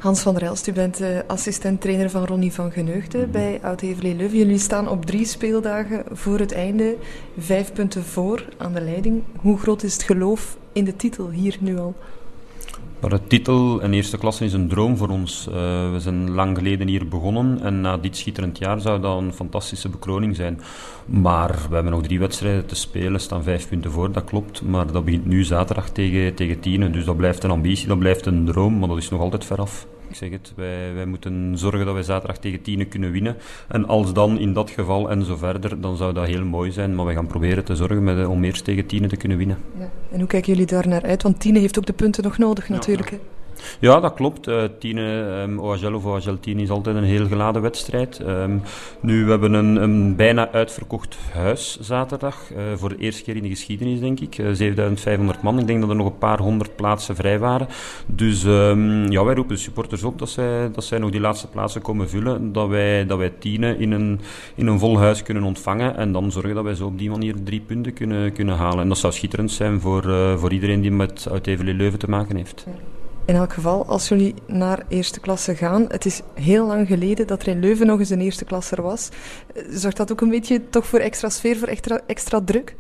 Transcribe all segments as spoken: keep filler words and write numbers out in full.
Hans van der Elst, u bent uh, assistent-trainer van Ronnie van Geneugde mm-hmm. bij Oud-Heverlee-Leuven. Jullie staan op drie speeldagen voor het einde, vijf punten voor aan de leiding. Hoe groot is het geloof in de titel hier nu al? Maar de titel in eerste klasse is een droom voor ons. Uh, we zijn lang geleden hier begonnen en na dit schitterend jaar zou dat een fantastische bekroning zijn. Maar we hebben nog drie wedstrijden te spelen, staan vijf punten voor, dat klopt. Maar dat begint nu zaterdag tegen, tegen Tienen, dus dat blijft een ambitie, dat blijft een droom, maar dat is nog altijd veraf. Ik zeg het, wij, wij moeten zorgen dat wij zaterdag tegen Tienen kunnen winnen. En als dan in dat geval en zo verder, dan zou dat heel mooi zijn. Maar wij gaan proberen te zorgen met, om eerst tegen Tienen te kunnen winnen. Ja. En hoe kijken jullie daar naar uit? Want Tienen heeft ook de punten nog nodig natuurlijk. Ja, ja. Ja, dat klopt. Uh, Tienen, um, O H L of O H L Tienen is altijd een heel geladen wedstrijd. Um, nu, we hebben een, een bijna uitverkocht huis zaterdag. Uh, voor de eerste keer in de geschiedenis, denk ik. Uh, zevenduizend vijfhonderd man. Ik denk dat er nog een paar honderd plaatsen vrij waren. Dus um, ja, wij roepen de supporters op dat zij, dat zij nog die laatste plaatsen komen vullen. Dat wij, dat wij Tienen in een, in een vol huis kunnen ontvangen. En dan zorgen dat wij zo op die manier drie punten kunnen, kunnen halen. En dat zou schitterend zijn voor, uh, voor iedereen die met Oud-Heverlee-Leuven te maken heeft. In elk geval, als jullie naar eerste klasse gaan, het is heel lang geleden dat er in Leuven nog eens een eerste klasser was. Zorgt dat ook een beetje toch voor extra sfeer, voor extra, extra druk?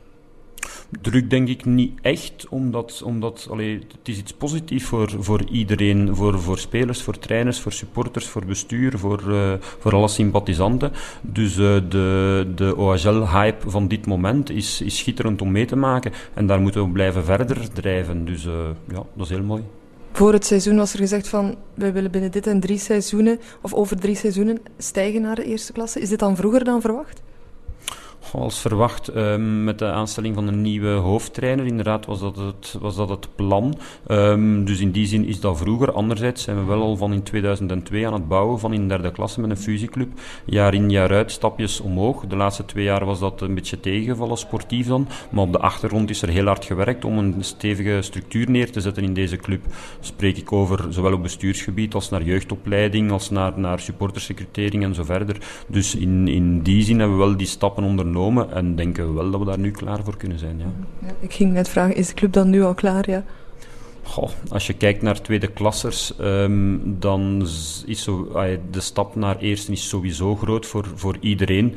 Druk denk ik niet echt, omdat, omdat allee, het is iets positiefs voor, voor iedereen, voor, voor spelers, voor trainers, voor supporters, voor bestuur, voor, uh, voor alle sympathisanten. Dus uh, de, de O H L-hype van dit moment is, is schitterend om mee te maken en daar moeten we blijven verder drijven. Dus uh, ja, dat is heel mooi. Voor het seizoen was er gezegd van, wij willen binnen dit en drie seizoenen, of over drie seizoenen, stijgen naar de eerste klasse. Is dit dan vroeger dan verwacht? Als verwacht, um, met de aanstelling van een nieuwe hoofdtrainer, inderdaad was dat het, was dat het plan. Um, dus in die zin is dat vroeger. Anderzijds zijn we wel al van in tweeduizend twee aan het bouwen van in derde klasse met een fusieclub. Jaar in, jaar uit, stapjes omhoog. De laatste twee jaar was dat een beetje tegengevallen, sportief dan. Maar op de achtergrond is er heel hard gewerkt om een stevige structuur neer te zetten in deze club. Spreek ik over zowel op bestuursgebied als naar jeugdopleiding, als naar, naar supportersrecrutering en zo verder. Dus in, in die zin hebben we wel die stappen ondernomen. En denken we wel dat we daar nu klaar voor kunnen zijn. Ja. Ja, ik ging net vragen, is de club dan nu al klaar? Ja? Goh, als je kijkt naar tweede klassers, um, dan is zo, uh, de stap naar eerste is sowieso groot voor, voor iedereen.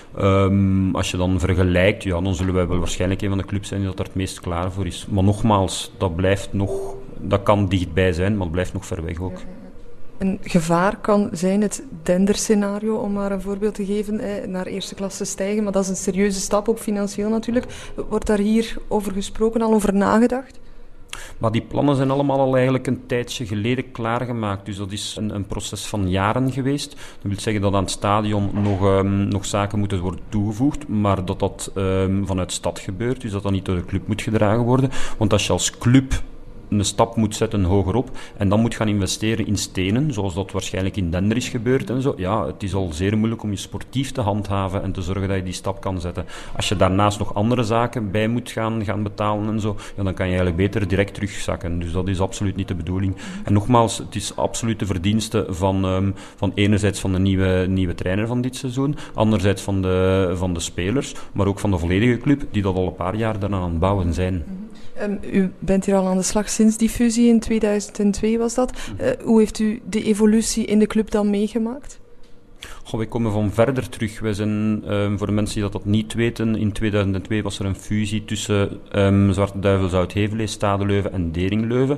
Um, als je dan vergelijkt, ja, dan zullen wij wel waarschijnlijk een van de clubs zijn die dat er het meest klaar voor is. Maar nogmaals, dat blijft nog, dat kan dichtbij zijn, maar het blijft nog ver weg ook. Een gevaar kan zijn het Dender-scenario, om maar een voorbeeld te geven, eh, naar eerste klasse stijgen. Maar dat is een serieuze stap, ook financieel natuurlijk. Wordt daar hier over gesproken, al over nagedacht? Maar die plannen zijn allemaal al eigenlijk een tijdje geleden klaargemaakt. Dus dat is een, een proces van jaren geweest. Dat wil zeggen dat aan het stadion nog, um, nog zaken moeten worden toegevoegd, maar dat dat um, vanuit stad gebeurt. Dus dat dat niet door de club moet gedragen worden. Want als je als club een stap moet zetten hogerop en dan moet gaan investeren in stenen, zoals dat waarschijnlijk in Dender is gebeurd en zo. Ja, het is al zeer moeilijk om je sportief te handhaven en te zorgen dat je die stap kan zetten. Als je daarnaast nog andere zaken bij moet gaan, gaan betalen en zo, ja, dan kan je eigenlijk beter direct terugzakken. Dus dat is absoluut niet de bedoeling. En nogmaals, het is absoluut de verdienste van, um, van enerzijds van de nieuwe, nieuwe trainer van dit seizoen, anderzijds van de, van de spelers, maar ook van de volledige club, die dat al een paar jaar daaraan aan het bouwen zijn. Um, u bent hier al aan de slag sinds die fusie, in tweeduizend twee was dat. Uh, hoe heeft u de evolutie in de club dan meegemaakt? Goh, wij komen van verder terug. Wij zijn, um, voor de mensen die dat, dat niet weten, in tweeduizend twee was er een fusie tussen um, Zwarte Duivels Oud-Heverlee, Stade Leuven en Dering Leuven.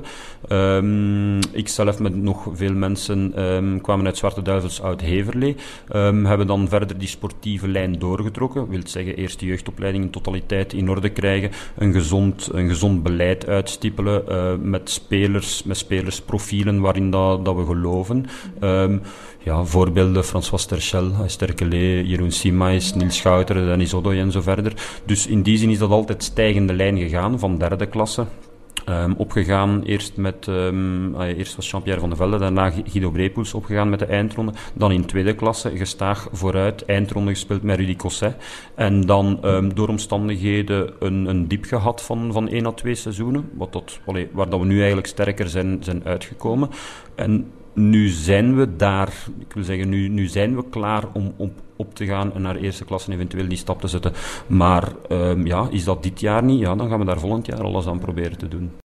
Um, ik zelf met nog veel mensen um, kwamen uit Zwarte Duivels Oud-Heverlee. Um, hebben dan verder die sportieve lijn doorgetrokken. Wil zeggen, eerst de jeugdopleiding in totaliteit in orde krijgen, een gezond, een gezond beleid uitstippelen uh, met spelers, met spelersprofielen waarin dat, dat we geloven. Um, Ja, voorbeelden, François Sterchel, Sterkele, Jeroen Simais, Niels Schouteren, Dennis Odoi en zo verder. Dus in die zin is dat altijd stijgende lijn gegaan, van derde klasse. Um, opgegaan, eerst met, um, uh, eerst was Jean-Pierre van der Velde, daarna Guido Brepoels opgegaan met de eindronde. Dan in tweede klasse, gestaag vooruit, eindronde gespeeld met Rudy Cosset. En dan um, door omstandigheden een, een diep gehad van, van één à twee seizoenen, wat dat, allee, waar dat we nu eigenlijk sterker zijn, zijn uitgekomen. En nu zijn we daar, ik wil zeggen, nu, nu zijn we klaar om op, op te gaan en naar eerste klasse eventueel die stap te zetten. Maar um, ja, is dat dit jaar niet? Ja, dan gaan we daar volgend jaar alles aan proberen te doen.